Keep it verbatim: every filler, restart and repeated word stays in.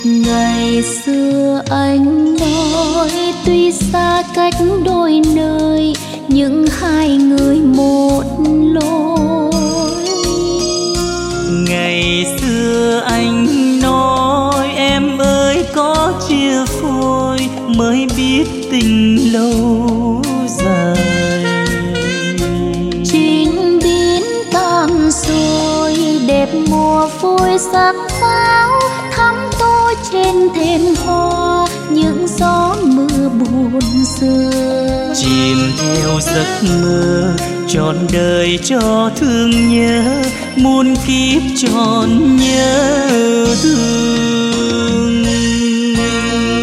Ngày xưa anh nói tuy xa cách đôi nơi, nhưng hai người một lối. Ngày xưa anh nói em ơi có chia phôi, mới biết tình lâu dài. Chín biến tan rồi đẹp mùa phôi sắc pháo, thắm tô trên thềm hoa những gió mưa buồn xưa. Chìm theo giấc mơ trọn đời cho thương nhớ, muôn kiếp trọn nhớ thương.